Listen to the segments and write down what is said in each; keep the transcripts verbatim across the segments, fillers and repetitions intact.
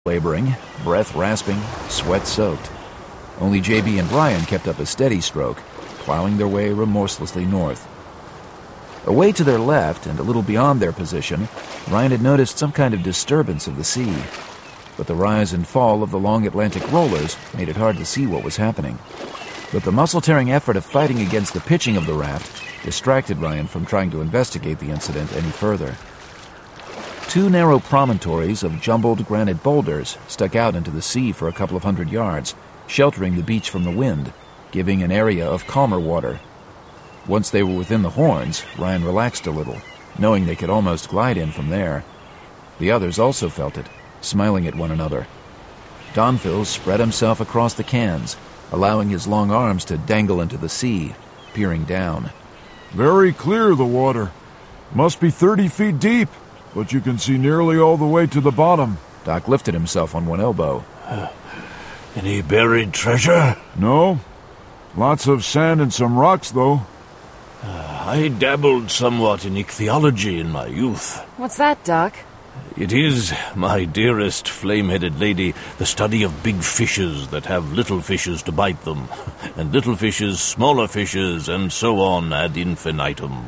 laboring, breath rasping, sweat soaked. Only J B and Brian kept up a steady stroke, plowing their way remorselessly north. Away to their left, and a little beyond their position, Ryan had noticed some kind of disturbance of the sea. But the rise and fall of the long Atlantic rollers made it hard to see what was happening. But the muscle-tearing effort of fighting against the pitching of the raft distracted Ryan from trying to investigate the incident any further. Two narrow promontories of jumbled granite boulders stuck out into the sea for a couple of hundred yards, sheltering the beach from the wind, giving an area of calmer water. Once they were within the horns, Ryan relaxed a little, knowing they could almost glide in from there. The others also felt it, smiling at one another. Donfil spread himself across the cans, allowing his long arms to dangle into the sea, peering down. Very clear, the water. Must be thirty feet deep, but you can see nearly all the way to the bottom. Doc lifted himself on one elbow. Uh, any buried treasure? No. Lots of sand and some rocks, though. Uh, I dabbled somewhat in ichthyology in my youth. What's that, Doc? It is, my dearest flame-headed lady, the study of big fishes that have little fishes to bite them, and little fishes, smaller fishes, and so on ad infinitum.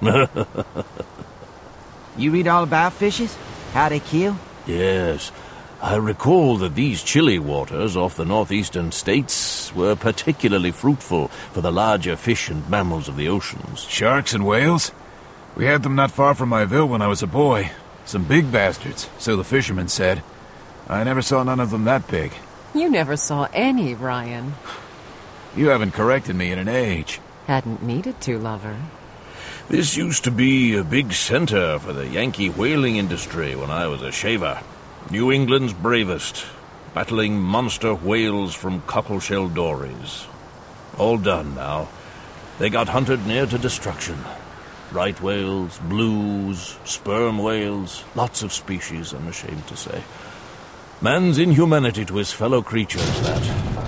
You read all about fishes? How they kill? Yes. I recall that these chilly waters off the northeastern states were particularly fruitful for the larger fish and mammals of the oceans. Sharks and whales? We had them not far from my ville when I was a boy. Some big bastards, so the fishermen said. I never saw none of them that big. You never saw any, Ryan. You haven't corrected me in an age. Hadn't needed to, lover. This used to be a big center for the Yankee whaling industry when I was a shaver. New England's bravest, battling monster whales from cockleshell dories. All done now. They got hunted near to destruction. Right whales, blues, sperm whales, lots of species, I'm ashamed to say. Man's inhumanity to his fellow creatures, that.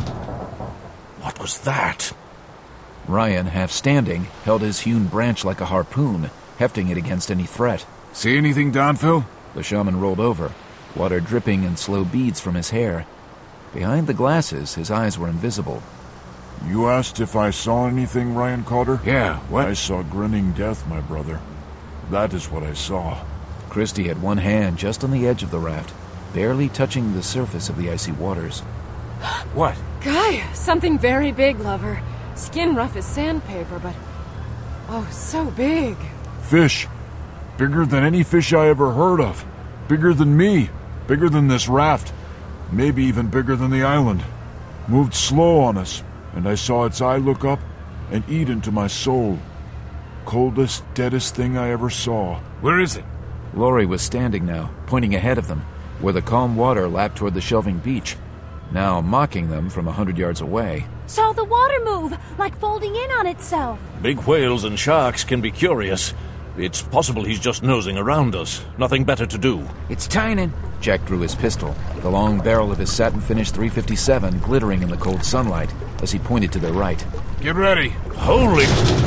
What was that? Ryan, half standing, held his hewn branch like a harpoon, hefting it against any threat. See anything, Donfil? The shaman rolled over, water dripping in slow beads from his hair. Behind the glasses, his eyes were invisible. You asked if I saw anything, Ryan Carter? Yeah, what? I saw grinning death, my brother. That is what I saw. Christie had one hand just on the edge of the raft, barely touching the surface of the icy waters. What? Guy, something very big, lover. Skin rough as sandpaper, but... oh, so big. Fish. Bigger than any fish I ever heard of. Bigger than me. Bigger than this raft. Maybe even bigger than the island. Moved slow on us, and I saw its eye look up and eat into my soul. Coldest, deadest thing I ever saw. Where is it? Laurie was standing now, pointing ahead of them, where the calm water lapped toward the shelving beach, now mocking them from a hundred yards away. Saw the water move, like folding in on itself. Big whales and sharks can be curious. It's possible he's just nosing around us. Nothing better to do. It's Tynan. Jack drew his pistol, the long barrel of his satin-finished three fifty-seven glittering in the cold sunlight as he pointed to their right. Get ready. Holy...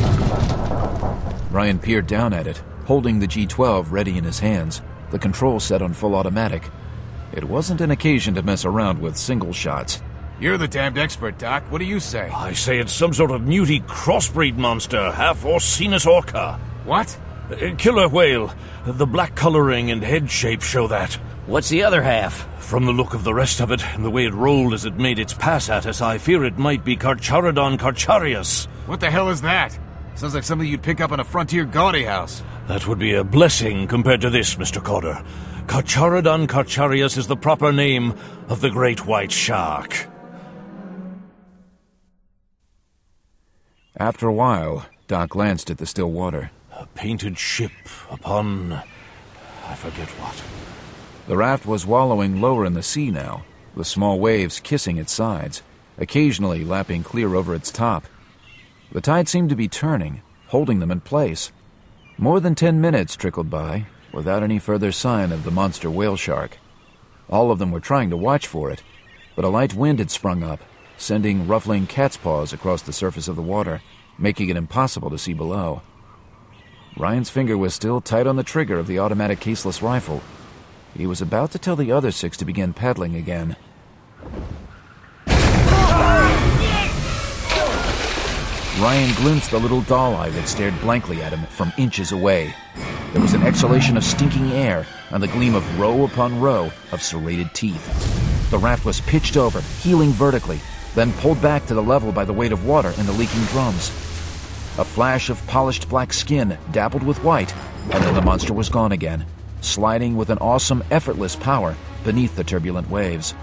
Ryan peered down at it, holding the G twelve ready in his hands, the control set on full automatic. It wasn't an occasion to mess around with single shots. You're the damned expert, Doc. What do you say? I say it's some sort of muty crossbreed monster, half Orcinus orca. What? A killer whale. The black coloring and head shape show that. What's the other half? From the look of the rest of it, and the way it rolled as it made its pass at us, I fear it might be Carcharodon carcharius. What the hell is that? Sounds like something you'd pick up in a frontier gaudy house. That would be a blessing compared to this, Mister Carter. Carcharodon carcharius is the proper name of the great white shark. After a while, Doc glanced at the still water. A painted ship upon... I forget what. The raft was wallowing lower in the sea now, with small waves kissing its sides, occasionally lapping clear over its top. The tide seemed to be turning, holding them in place. More than ten minutes trickled by, without any further sign of the monster whale shark. All of them were trying to watch for it, but a light wind had sprung up, sending ruffling cat's paws across the surface of the water, making it impossible to see below. Ryan's finger was still tight on the trigger of the automatic caseless rifle. He was about to tell the other six to begin paddling again. Ryan glimpsed the little doll eye that stared blankly at him from inches away. There was an exhalation of stinking air and the gleam of row upon row of serrated teeth. The raft was pitched over, heeling vertically, then pulled back to the level by the weight of water in the leaking drums. A flash of polished black skin dappled with white, and then the monster was gone again, sliding with an awesome, effortless power beneath the turbulent waves.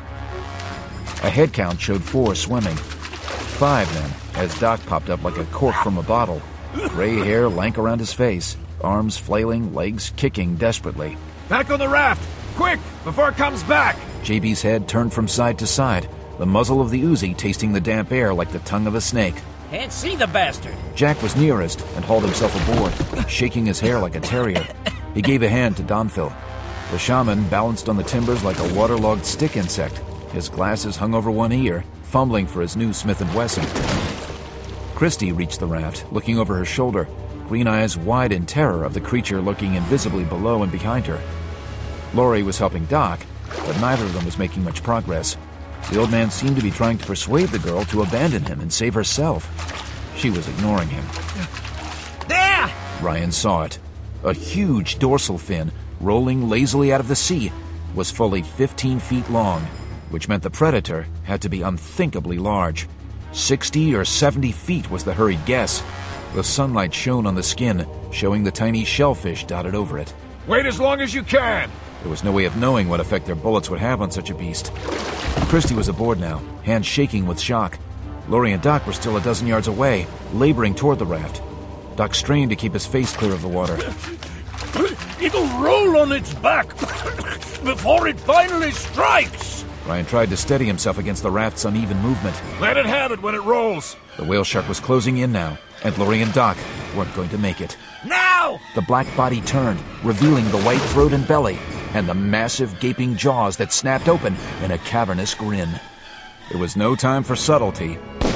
A head count showed four swimming. Five, then, as Doc popped up like a cork from a bottle. Gray hair lank around his face, arms flailing, legs kicking desperately. Back on the raft! Quick, before it comes back! J B's head turned from side to side, the muzzle of the Uzi tasting the damp air like the tongue of a snake. Can't see the bastard. Jack was nearest and hauled himself aboard, shaking his hair like a terrier. He gave a hand to Donphil. The shaman balanced on the timbers like a waterlogged stick insect. His glasses hung over one ear, fumbling for his new Smith and Wesson. Christy reached the raft, looking over her shoulder, green eyes wide in terror of the creature lurking invisibly below and behind her. Laurie was helping Doc, but neither of them was making much progress. The old man seemed to be trying to persuade the girl to abandon him and save herself. She was ignoring him. There! Ryan saw it. A huge dorsal fin, rolling lazily out of the sea, was fully fifteen feet long, which meant the predator had to be unthinkably large. Sixty or seventy feet was the hurried guess. The sunlight shone on the skin, showing the tiny shellfish dotted over it. Wait as long as you can! There was no way of knowing what effect their bullets would have on such a beast. Christy was aboard now, hands shaking with shock. Laurie and Doc were still a dozen yards away, laboring toward the raft. Doc strained to keep his face clear of the water. It'll roll on its back before it finally strikes! Ryan tried to steady himself against the raft's uneven movement. Let it have it when it rolls! The whale shark was closing in now, and Laurie and Doc weren't going to make it. Now! The black body turned, revealing the white throat and belly, and the massive gaping jaws that snapped open in a cavernous grin. There was no time for subtlety.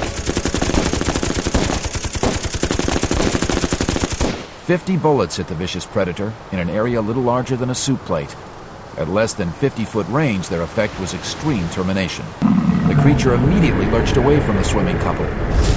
Fifty bullets hit the vicious predator in an area a little larger than a soup plate. At less than fifty-foot range, their effect was extreme termination. The creature immediately lurched away from the swimming couple.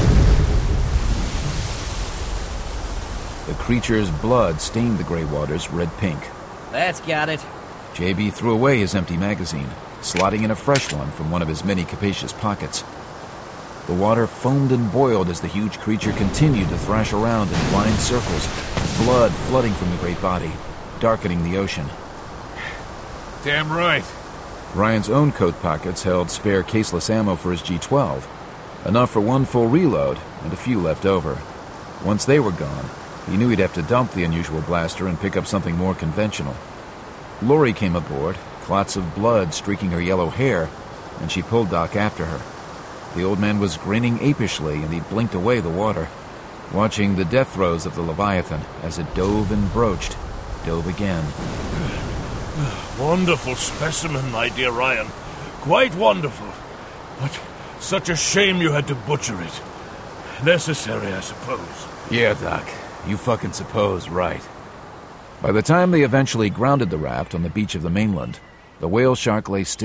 The creature's blood stained the gray waters red-pink. That's got it. J B threw away his empty magazine, slotting in a fresh one from one of his many capacious pockets. The water foamed and boiled as the huge creature continued to thrash around in blind circles, blood flooding from the great body, darkening the ocean. Damn right. Ryan's own coat pockets held spare caseless ammo for his G twelve, enough for one full reload and a few left over. Once they were gone, he knew he'd have to dump the unusual blaster and pick up something more conventional. Laurie came aboard, clots of blood streaking her yellow hair, and she pulled Doc after her. The old man was grinning apishly, and he blinked away the water, watching the death throes of the Leviathan as it dove and broached, dove again. Wonderful specimen, my dear Ryan. Quite wonderful. But such a shame you had to butcher it. Necessary, I suppose. Yeah, Doc. You fucking suppose, right. By the time they eventually grounded the raft on the beach of the mainland, the whale shark lay still.